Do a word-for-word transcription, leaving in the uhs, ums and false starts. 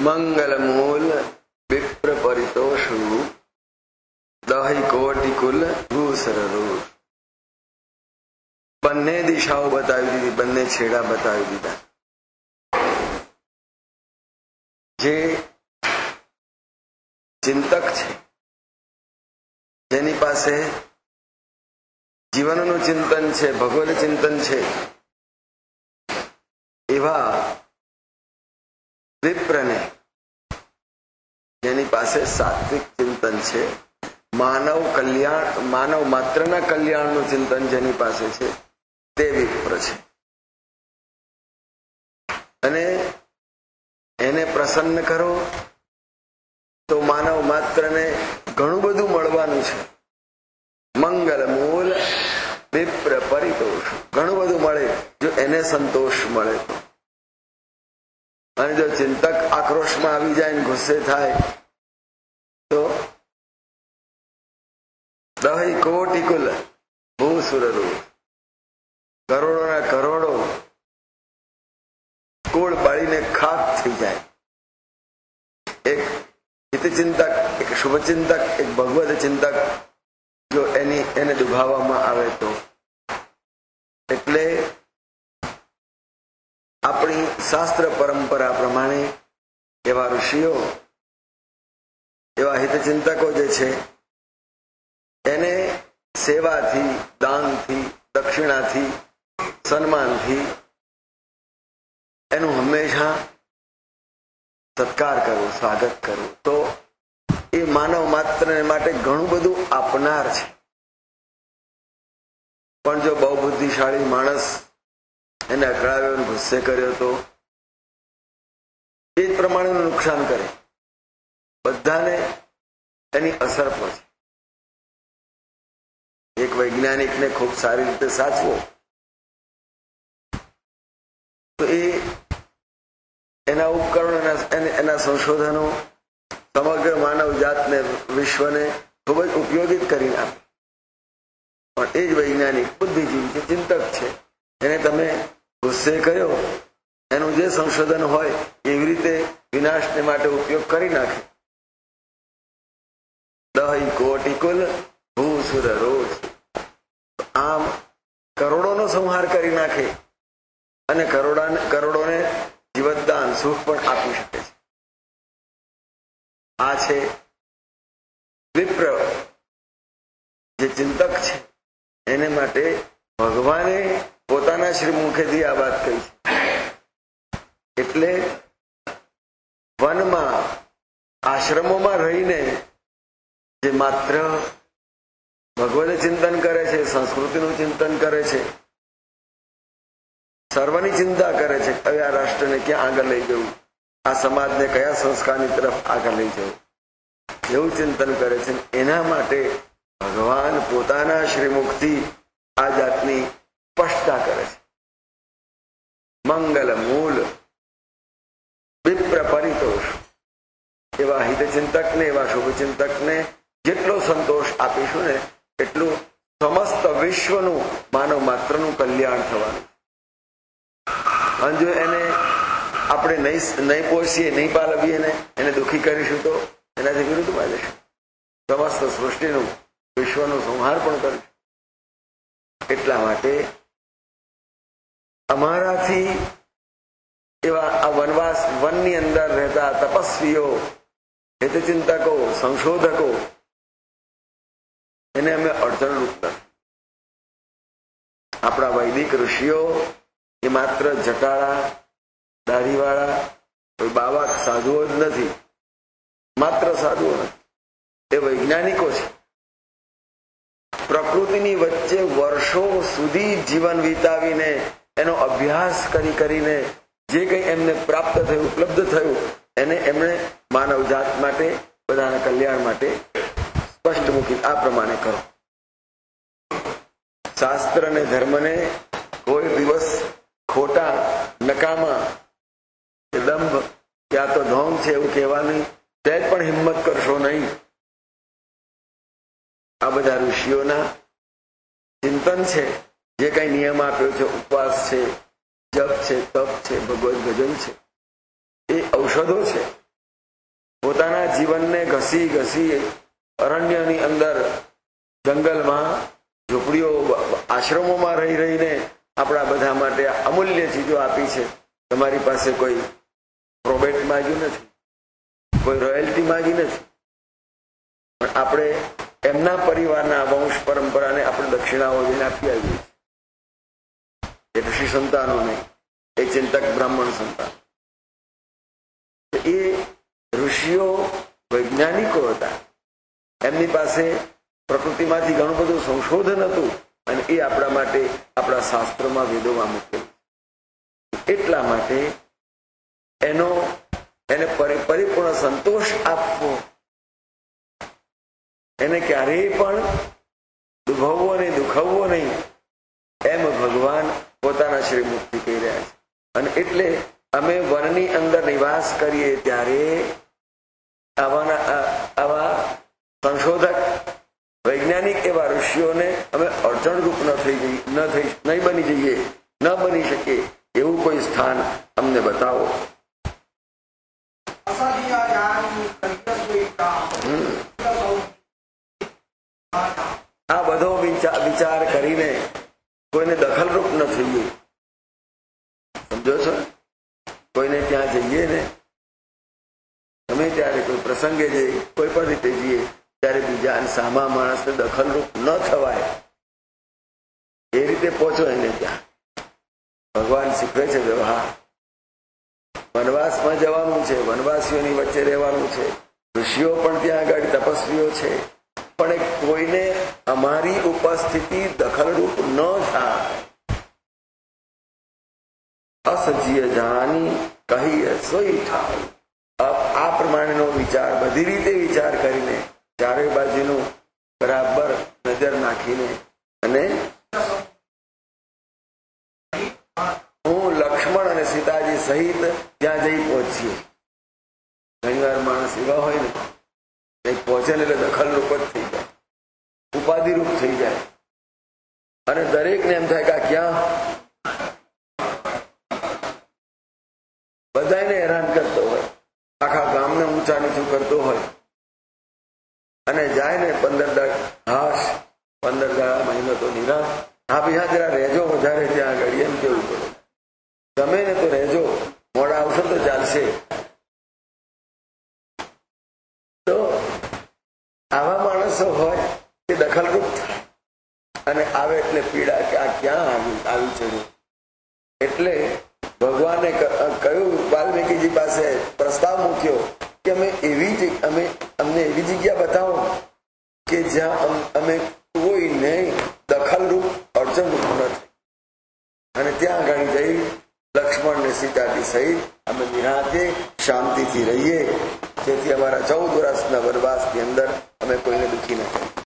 મંગલ મૂલ વિપ્ર પરિતોષુ દહી કોટી કુલ ભૂસરરૂ. બંને દિશાઓ બતાવી દીધી, બંને છેડા બતાવી દીધા. જે ચિંતક છે, જેની પાસે જીવનનું ચિંતન છે, ભગવદ ચિંતન છે, એવા વિપ્રને, જેની પાસે સાત્વિક ચિંતન છે, માનવ કલ્યાણ, માનવ માત્રના કલ્યાણનું ચિંતન જેની પાસે છે, તે વિપ્ર છે. અને એને પ્રસન્ન કરો તો માનવ માત્રને ઘણું બધું મળવાનું છે. મંગલ મૂલ વિપ્ર પરિતોષ, ઘણું બધું મળે જો એને સંતોષ મળે તો. અને જો ચિંતક આક્રોશમાં આવી જાય ને ગુસ્સે થાય તો દહી કોટી કુલ ભૂસુરરૂ, કરોડોના કરોડો કુળ બાળીને ખાક થઈ જાય. એક હિતચિંતક, એક શુભચિંતક, એક ભગવદ ચિંતક જો એની એને દુભાવવામાં આવે તો. એટલે આપણી શાસ્ત્ર પરંપરા પ્રમાણે એવા ઋષિઓ, એવા હિતચિંતકો જે છે એને સેવાથી, દાનથી, દક્ષિણાથી, સન્માનથી એનું હંમેશા સત્કાર કરવો, સ્વાગત કરવું, તો એ માનવ માત્ર માટે ઘણું બધું આપનાર છે. પણ જો બહુ બુદ્ધિશાળી માણસ એને અકળાવ્યો, ગુસ્સે કર્યો તો એ જ પ્રમાણેનું નુકસાન કરે, બધાને એની અસર પડે. એક વૈજ્ઞાનિકને ખૂબ સારી રીતે સાચવો તો એ એના ઉપકરણો, એના સંશોધનો સમગ્ર માનવ જાતને, વિશ્વને ખૂબ જ ઉપયોગી કરીને આપે. પણ એ જ વૈજ્ઞાનિક, બુદ્ધિજીવી છે, ચિંતક છે, એને તમે ગુસ્સે કર્યો, એનું જે સંશોધન હોય એવી રીતે વિનાશને માટે ઉપયોગ કરી નાખે. દહી કોટી કુલ ભૂસુર રોજ, આમ કરોડોનો સંહાર કરી નાખે અને કરોડા કરોડોને જીવતદાન, સુખ પણ આપી શકે છે. આ છે વિપ્ર, જે ચિંતક છે. એને માટે ભગવાને પોતાના શ્રી મુખેથી આ વાત કહી છે. એટલે વનમાં, આશ્રમોમાં રહીને જે માત્ર ભગવદ ચિંતન કરે છે, સંસ્કૃતિનું ચિંતન કરે છે, સર્વની ચિંતા કરે છે, કયા રાષ્ટ્રને ક્યાં આગળ લઈ જવું, આ સમાજને કયા સંસ્કારની તરફ આગળ લઈ જવું, એવું ચિંતન કરે છે. એના માટે ભગવાન પોતાના શ્રીમુખથી આ જાતની સ્પષ્ટતા કરે છે. મંગલ મૂલ વિપ્ર પરિતોષ, એવા હિતચિંતકને, એવા શુભચિંતકને જેટલો સંતોષ આપીશું ને એટલું સમસ્ત વિશ્વનું, માનવ માત્રનું કલ્યાણ થવાનું. અને જો એને આપણે નહીં નહીં પોષીએ, નહીં પાલવીએ ને એને દુઃખી કરીશું તો એનાથી વિરુદ્ધમાં જઈશું. સમસ્ત સૃષ્ટિનું, વિશ્વનું સંહાર પણ કરીશું. એટલા માટે અમારાથી એવા આ વનવાસ, વનની અંદર રહેતા તપસ્વીઓ, હિતચિંતકો, સંશોધકો, એને અમે અડચણરૂપ નથી. આપણા વૈદિક ઋષિઓ એ માત્ર જટાળા, દાઢીવાળા, કોઈ બાવા સાધુઓ જ નથી, માત્ર સાધુઓ નથી. એ વૈજ્ઞાનિકો છે. પ્રકૃતિની વચ્ચે વર્ષો સુધી જીવન વિતાવીને એનો અભ્યાસ કરી કરીને જે કંઈ એમને પ્રાપ્ત થયું, ઉપલબ્ધ થયું, એને એમણે માનવ જાત માટે, બધાના કલ્યાણ માટે સ્પષ્ટ મૂકી આ પ્રમાણે કરો. શાસ્ત્ર અને ધર્મને કોઈ દિવસ ખોટા, નકામા, દંભ કે આ તો ઢોંગ છે એવું કહેવાની સહેજ પણ હિંમત કરશો નહીં. આ બધા ઋષિઓના ચિંતન છે. જે કઈ નિયમ આપ્યો છે, ઉપવાસ છે, જપ છે, તપ છે, ભગવદ ભજન છે, એ ઔષધો છે. પોતાના જીવનને ઘસી ઘસી અરણ્યની અંદર, જંગલમાં, ઝૂંપડીઓ, આશ્રમોમાં રહી રહીને આપણા બધા માટે અમૂલ્ય ચીજો આપી છે. તમારી પાસે કોઈ પ્રોબેટ માગ્યું નથી, કોઈ રોયલ્ટી માગી નથી, પણ આપણે એમના પરિવારના વંશ પરંપરાને આપણે દક્ષિણાઓ જઈને આપી આવીએ છીએ. એ ઋષિ સંતાનો નહીં, એ ચિંતક બ્રાહ્મણ સંતાન. એ ઋષિઓ વૈજ્ઞાનિકો હતા. એમની પાસે પ્રકૃતિમાંથી ઘણું બધું સંશોધન હતું અને એ આપણા માટે આપણા શાસ્ત્રોમાં, વેદોમાં મૂકેલું. એટલા માટે એનો એને પરિપૂર્ણ સંતોષ આપવો, એને ક્યારેય પણ દુભાવવો નહીં, દુખાવવો નહીં, એમ ભગવાન પોતાના શ્રીમુખથી કહી રહ્યા છે. અને એટલે અમે વનની અંદર નિવાસ કરીએ ત્યારે આવાના આવા સંશોધક, વૈજ્ઞાનિક એવા ઋષિઓને અમે અડચણરૂપ ન થઈ જઈએ, ન થઈ નહીં બની જઈએ, ન બની શકીએ એવું કોઈ સ્થાન અમને બતાવો. આ બધો વિચાર કરીને કોઈને દખલરૂપ ન થઈએ. સમજો છો? કોઈને ત્યાં જઈએ ને, તમે ત્યારે કોઈ પ્રસંગે જઈએ, કોઈ પણ રીતે જઈએ, ત્યારે બીજા સામા માણસને દખલરૂપ ન થવાય એ રીતે પહોંચો એને ત્યાં. ભગવાન શીખવે છે વ્યવહાર. વનવાસમાં જવાનું છે, વનવાસીઓની વચ્ચે રહેવાનું છે, ઋષિઓ પણ ત્યાં આગળ તપસ્વીઓ છે, પણ કોઈને અમારી ઉપસ્થિતિ દખલરૂપ ન થાય. અસજીય જાની કહી સોઈ થાય. આ પ્રમાણેનો વિચાર, બધી રીતે વિચાર કરીને, ચારે બાજુનું બરાબર નજર નાખીને, અને હું લક્ષ્મણ અને સીતાજી સહિત ત્યાં જઈ પહોંચીએ. ઘણી વાર માણસ એવા હોય ને, એક પહોંચે ને એટલે દખલરૂપ જ થઈ જાય, ઉપાધિરૂપ થઈ જાય, અને દરેકને એમ થાય કે આ ક્યાં, બધાને હેરાન કરતો હોય, આખા ગામને ઊંચા નીચું કરતો હોય, અને જાય ને પંદર દાડા હાશ, પંદર દાડા મહિનો તો નિરાશ. હા ભાઈ, હા જરા રહેજો વધારે ત્યાં આગળ, એમ કેવું પડે. ગમે ને તો રહેજો, મોડા આવશો તો ચાલશે. તો આવા માણસો હોય એ દખલરૂપ થાય અને આવે એટલે પીડા કે આ ક્યાં આવી આવી ચડ્યું. એટલે ભગવાને કહ્યું, વાલ્મીકીજી પાસે પ્રસ્તાવ મૂક્યો કે અમે એવી અમે અમને એવી જગ્યા બતાવો કે જ્યાં અમે કોઈને દખલરૂપ, અડચણરૂપ નથી. અને ત્યાં આગળ જઈ લક્ષ્મણ ને સીતાજી સહિત અમે નિરાંતે શાંતિથી રહીએ, જેથી અમારા ચૌદ વર્ષના વનવાસની અંદર અમે કોઈને દુઃખી ન કરીએ.